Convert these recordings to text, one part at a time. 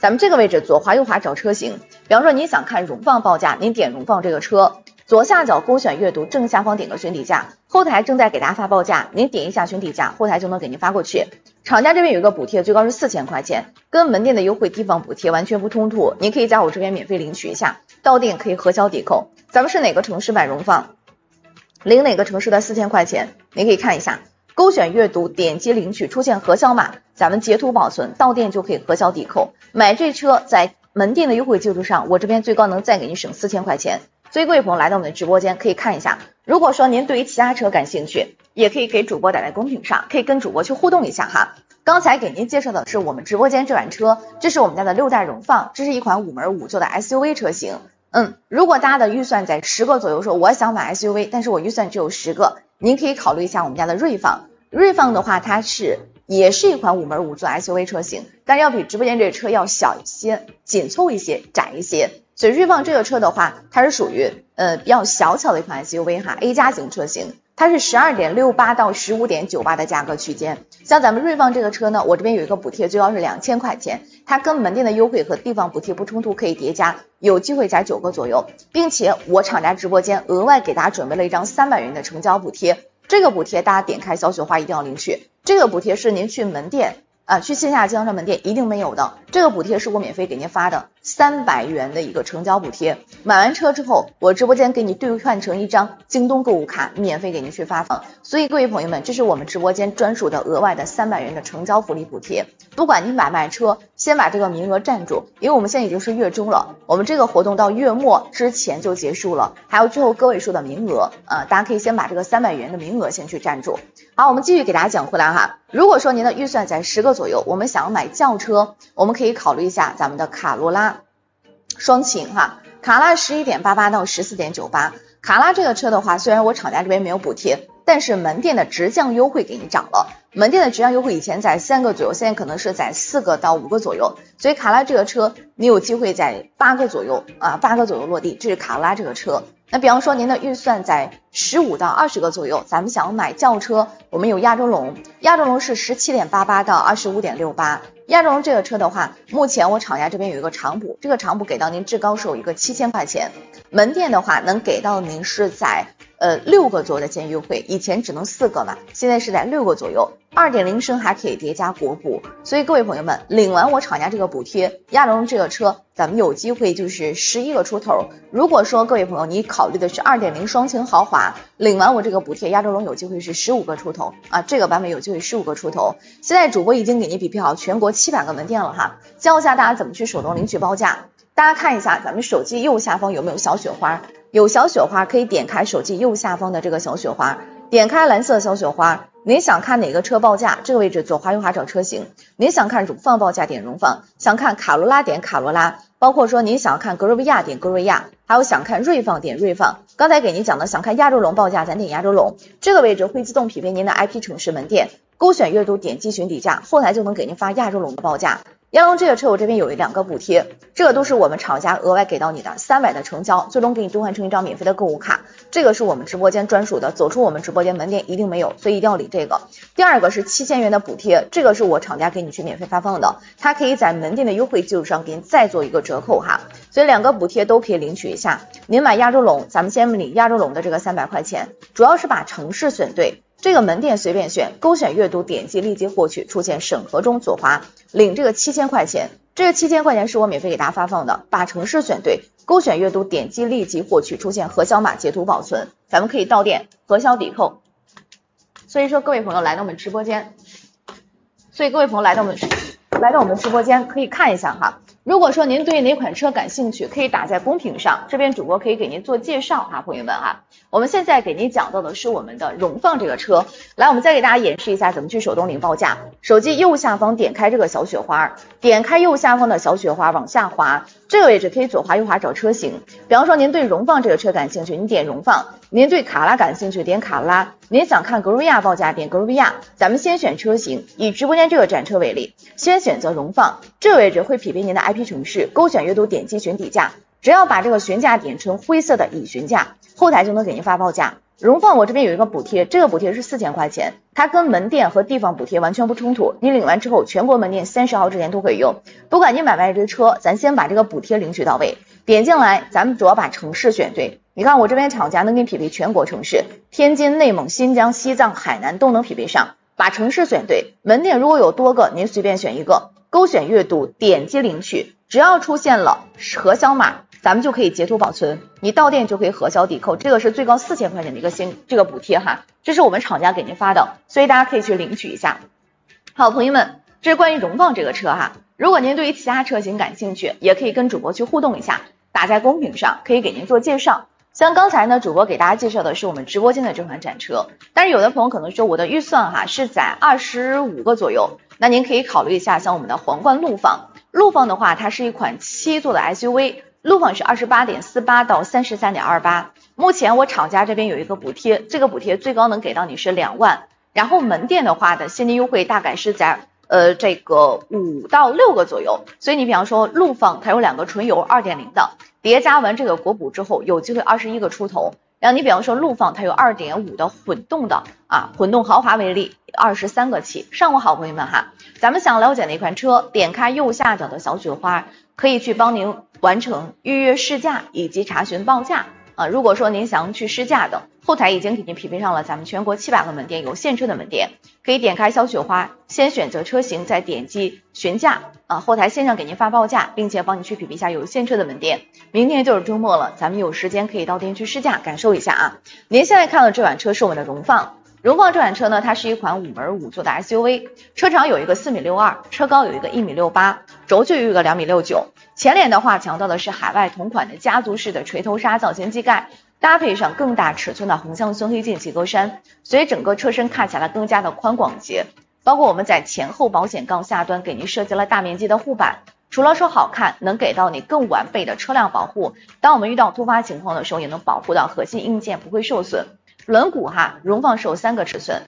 咱们这个位置左滑右滑找车型，比方说你想看荣放报价，您点荣放这个车，左下角勾选阅读，正下方点个询底价，后台正在给大家发报价，您点一下询底价，后台就能给您发过去。厂家这边有一个补贴，最高是4000块钱，跟门店的优惠地方补贴完全不冲突，您可以在我这边免费领取一下，到店可以核销抵扣。咱们是哪个城市买荣放，领哪个城市的4000块钱，您可以看一下，勾选阅读，点击领取，出现核销码，咱们截图保存，到店就可以核销抵扣。买这车在门店的优惠基础上，我这边最高能再给您省4000块钱。所以各位朋友来到我们的直播间可以看一下，如果说您对于其他车感兴趣，也可以给主播打在公屏上，可以跟主播去互动一下哈。刚才给您介绍的是我们直播间这款车，这是我们家的6代荣放，这是一款5门5座的 SUV 车型。如果大家的预算在10个左右，说我想买 SUV， 但是我预算只有10个，您可以考虑一下我们家的锐放。锐放的话，它也是一款5门5座 SUV 车型，但是要比直播间这个车要小一些，紧凑一些，窄一些。所以锐放这个车的话，它是属于比较小巧的一款 SUV 哈 ，A 加型车型，它是12.68到15.98的价格区间。像咱们锐放这个车呢，我这边有一个补贴，最高是2000块钱，它跟门店的优惠和地方补贴不冲突，可以叠加，有机会加9个左右，并且我厂家直播间额外给大家准备了一张300元的成交补贴，这个补贴大家点开小雪花一定要领取，这个补贴是您去门店去线下经销商门店一定没有的，这个补贴是我免费给您发的300元的一个成交补贴，买完车之后我直播间给你兑换成一张京东购物卡，免费给您去发放。所以各位朋友们，这是我们直播间专属的额外的300元的成交福利补贴，不管你买卖车先把这个名额占住，因为我们现在已经是月中了，我们这个活动到月末之前就结束了，还有最后个位数的名额大家可以先把这个300元的名额先去占住。好，我们继续给大家讲回来哈，如果说您的预算在10个左右，我们想要买轿车，我们可以考虑一下咱们的卡罗拉双擎哈，卡拉11.88到14.98，卡拉这个车的话，虽然我厂家这边没有补贴，但是门店的直降优惠给你涨了，门店的直降优惠以前在3个左右，现在可能是在4个到5个左右，所以卡拉这个车你有机会在8个左右8个左右落地，这是卡罗拉这个车。那比方说您的预算在15到20个左右，咱们想要买轿车，我们有亚洲龙，亚洲龙是17.88到25.68，亚洲龙这个车的话，目前我厂家这边有一个长补，这个长补给到您至高是有一个7000块钱，门店的话能给到您是在6个左右的建优惠，以前只能4个嘛，现在是在6个左右，2.0升还可以叠加国补，所以各位朋友们领完我厂家这个补贴，亚洲龙这个车咱们有机会就是11个出头。如果说各位朋友你考虑的是 2.0 双擎豪华，领完我这个补贴，亚洲龙有机会是15个出头这个版本有机会15个出头。现在主播已经给您匹配好全国700个门店了哈，教一下大家怎么去手动领取报价。大家看一下咱们手机右下方有没有小雪花，有小雪花可以点开手机右下方的这个小雪花，点开蓝色小雪花，您想看哪个车报价，这个位置左滑右滑找车型，您想看荣放报价点荣放，想看卡罗拉点卡罗拉，包括说您想要看格瑞维亚点格瑞亚，还有想看锐放点锐放，刚才给您讲的想看亚洲龙报价咱点亚洲龙，这个位置会自动匹配您的 IP 城市门店，勾选阅读点击询底价，后台就能给您发亚洲龙的报价。亚洲龙这个车我这边有2个补贴，这个都是我们厂家额外给到你的300的成交，最终给你兑换成一张免费的购物卡，这个是我们直播间专属的，走出我们直播间门店一定没有，所以一定要领这个。第2个是7000元的补贴，这个是我厂家给你去免费发放的，它可以在门店的优惠基础上给你再做一个折扣哈，所以2个补贴都可以领取一下。您买亚洲龙，咱们先领亚洲龙的这个300块钱，主要是把城市选对，这个门店随便选，勾选阅读点击立即获取，出现审核中左滑领这个7000块钱，这个7000块钱是我免费给大家发放的，把城市选对，勾选阅读点击立即获取，出现核销码截图保存，咱们可以到店核销抵扣。所以说各位朋友来到我们直播间，直播间可以看一下哈，如果说您对哪款车感兴趣，可以打在公屏上，这边主播可以给您做介绍哈，朋友们哈。我们现在给您讲到的是我们的荣放这个车，来我们再给大家演示一下怎么去手动领报价。手机右下方点开这个小雪花，点开右下方的小雪花往下滑，这个位置可以左滑右滑找车型，比方说您对荣放这个车感兴趣，你点荣放，您对卡拉感兴趣点卡拉，您想看格瑞亚报价点格瑞亚，咱们先选车型，以直播间这个展车为例，先选择荣放，这个位置会匹配您的 IP 城市，勾选阅读点击询底价，只要把这个询价点成灰色的已询价，后台就能给您发报价。 荣放我这边有一个补贴，这个补贴是4000块钱，它跟门店和地方补贴完全不冲突，你领完之后全国门店30号之前都可以用，不管你买卖这车，咱先把这个补贴领取到位。点进来，咱们主要把城市选对，你看我这边厂家能给你匹配全国城市，天津、内蒙、新疆、西藏、海南都能匹配上，把城市选对，门店如果有多个，您随便选一个，勾选阅读，点击领取，只要出现了核销码，咱们就可以截图保存，你到店就可以核销抵扣，这个是最高4000块钱的一个这个补贴哈，这是我们厂家给您发的，所以大家可以去领取一下。好，朋友们，这是关于荣放这个车哈，如果您对于其他车型感兴趣，也可以跟主播去互动一下，打在公屏上，可以给您做介绍。像刚才呢，主播给大家介绍的是我们直播间的这款展车，但是有的朋友可能说我的预算哈是在25个左右，那您可以考虑一下像我们的皇冠陆放。陆放的话，它是一款7座的 SUV， 陆放是 28.48 到 33.28， 目前我厂家这边有一个补贴，这个补贴最高能给到你是2万，然后门店的话的现金优惠大概是在这个5到6个左右，所以你比方说陆放它有2个纯油 2.0 的，叠加完这个国补之后有机会21个出头，然后你比方说陆放它有 2.5 的混动的混动豪华为例23个起。上午好朋友们哈，咱们想了解哪款车，点开右下角的小雪花，可以去帮您完成预约试驾以及查询报价如果说您想去试驾的，后台已经给您匹配上了咱们全国700个门店有现车的门店，可以点开小雪花，先选择车型，再点击询价后台线上给您发报价，并且帮你去匹配一下有现车的门店。明天就是周末了，咱们有时间可以到店去试驾感受一下您现在看到这款车是我们的荣放，荣放这款车呢，它是一款5门5座的 SUV， 车长有一个4.62米，车高有一个1.68米，轴距有一个2.69米。前脸的话强调的是海外同款的家族式的锤头刹造型机盖，搭配上更大尺寸的横向sun黑进气格栅，所以整个车身看起来更加的宽广些。包括我们在前后保险杠下端给您设计了大面积的护板，除了说好看，能给到你更完备的车辆保护，当我们遇到突发情况的时候，也能保护到核心硬件不会受损。轮毂荣放是有3个尺寸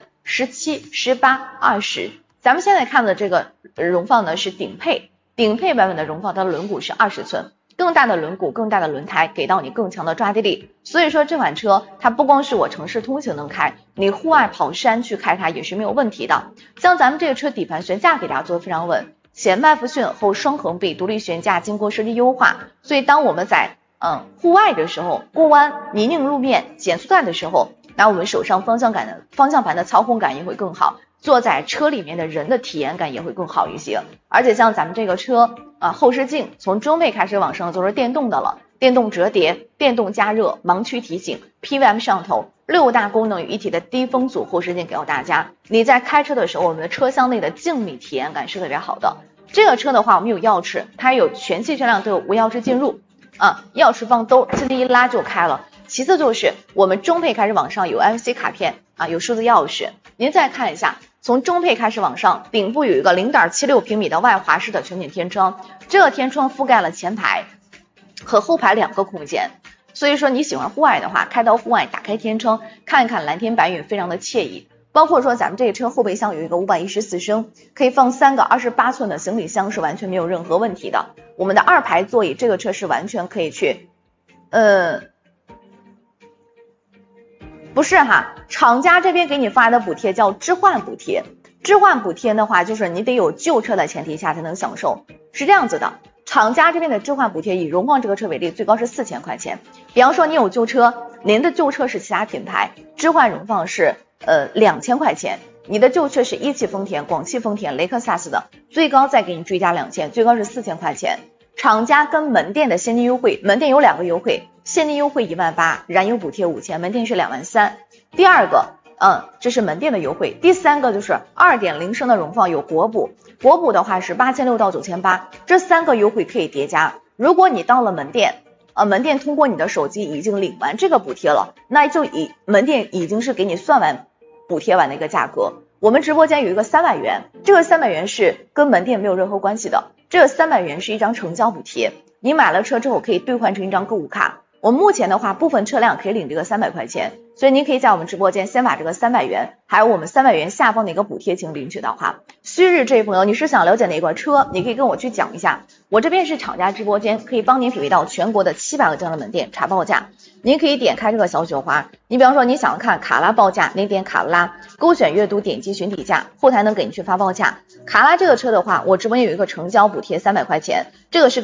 ，17、18、20。咱们现在看的这个荣放呢是顶配版本的荣放，它的轮毂是20寸，更大的轮毂，更大的轮胎，给到你更强的抓地力。所以说这款车它不光是我城市通行能开，你户外跑山去开它也是没有问题的。像咱们这个车底盘悬架给大家做的非常稳，前麦弗逊后双横臂独立悬架经过设计优化，所以当我们在户外的时候，过弯泥泞路面减速带的时候，那我们手上方向盘的操控感也会更好，坐在车里面的人的体验感也会更好一些。而且像咱们这个车后视镜从中配开始往上都是电动的了，电动折叠、电动加热、盲区提醒、PWM 上头，6大功能于一体的低风阻后视镜给到大家。你在开车的时候，我们的车厢内的静谧体验感是特别好的。这个车的话，我们有钥匙，它有全系车辆都有无钥匙进入钥匙放兜，轻轻一拉就开了。其次就是我们中配开始往上有 NFC 卡片有数字钥匙。您再看一下，从中配开始往上，顶部有一个 0.76 平米的外滑式的全景天窗，这个天窗覆盖了前排和后排2个空间，所以说你喜欢户外的话，开到户外打开天窗看一看蓝天白云，非常的惬意。包括说咱们这个车后备箱有一个514升，可以放3个28寸的行李箱，是完全没有任何问题的。我们的2排座椅，这个车是完全可以去不是厂家这边给你发的补贴叫置换补贴，置换补贴的话就是你得有旧车的前提下才能享受，是这样子的。厂家这边的置换补贴以荣放这个车为例，最高是4000块钱。比方说你有旧车，您的旧车是其他品牌，置换荣放是2000块钱，你的旧车是一汽丰田、广汽丰田、雷克萨斯的，最高再给你追加2000，最高是4000块钱。厂家跟门店的现金优惠，门店有2个优惠，现金优惠18000，燃油补贴5000，门店是23000。第二个这是门店的优惠。第三个就是 2.0 升的荣放有国补，国补的话是8600到9800，这3个优惠可以叠加。如果你到了门店门店通过你的手机已经领完这个补贴了，那就门店已经是给你算完补贴完的一个价格。我们直播间有一个300元，这个300元是跟门店没有任何关系的，这个300元是一张成交补贴，你买了车之后可以兑换成一张购物卡， 我们目前的话，部分车辆可以领这个300块钱，所以您可以在我们直播间先把这个300元，还有我们300元下方的一个补贴金领取到哈。旭日这位朋友，你是想了解哪款车？你可以跟我去讲一下。我这边是厂家直播间，可以帮您匹配到全国的700个这样的门店查报价。您可以点开这个小雪花，你比方说你想看卡拉报价，您点卡拉，勾选阅读，点击询底价，后台能给您去发报价。卡拉这个车的话，我直播间有一个成交补贴300块钱，这个是